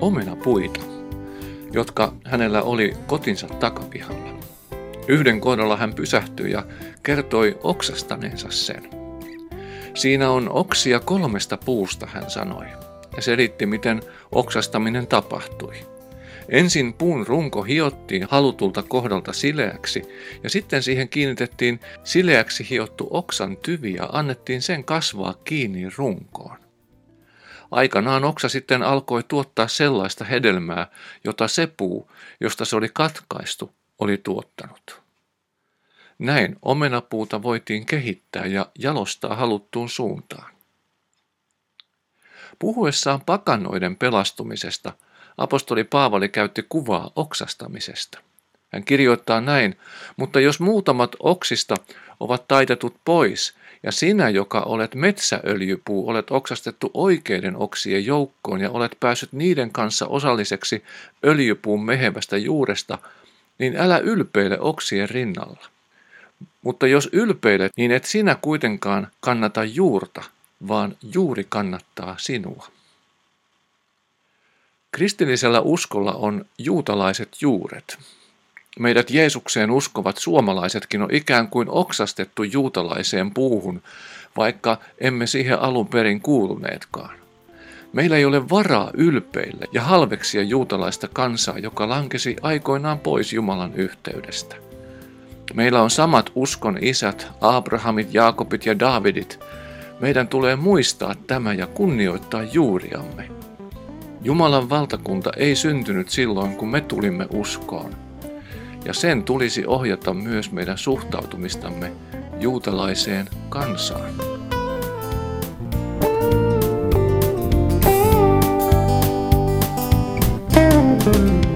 omenapuita, jotka hänellä oli kotinsa takapihalla. Yhden kohdalla hän pysähtyi ja kertoi oksastaneensa sen. Siinä on oksia 3 puusta, hän sanoi, ja selitti, miten oksastaminen tapahtui. Ensin puun runko hiottiin halutulta kohdalta sileäksi, ja sitten siihen kiinnitettiin sileäksi hiottu oksan tyvi ja annettiin sen kasvaa kiinni runkoon. Aikanaan oksa sitten alkoi tuottaa sellaista hedelmää, jota se puu, josta se oli katkaistu, oli tuottanut. Näin omenapuuta voitiin kehittää ja jalostaa haluttuun suuntaan. Puhuessaan pakanoiden pelastumisesta apostoli Paavali käytti kuvaa oksastamisesta. Hän kirjoittaa näin, mutta jos muutamat oksista ovat taitetut pois, ja sinä, joka olet metsäöljypuu, olet oksastettu oikeiden oksien joukkoon ja olet päässyt niiden kanssa osalliseksi öljypuun mehevästä juuresta, niin älä ylpeile oksien rinnalla. Mutta jos ylpeilet, niin et sinä kuitenkaan kannata juurta, vaan juuri kannattaa sinua. Kristillisellä uskolla on juutalaiset juuret. Meidät Jeesukseen uskovat suomalaisetkin on ikään kuin oksastettu juutalaiseen puuhun, vaikka emme siihen alun perin kuuluneetkaan. Meillä ei ole varaa ylpeillä ja halveksia juutalaista kansaa, joka lankesi aikoinaan pois Jumalan yhteydestä. Meillä on samat uskon isät, Abrahamit, Jaakobit ja Daavidit. Meidän tulee muistaa tämä ja kunnioittaa juuriamme. Jumalan valtakunta ei syntynyt silloin, kun me tulimme uskoon. Ja sen tulisi ohjata myös meidän suhtautumistamme juutalaiseen kansaan.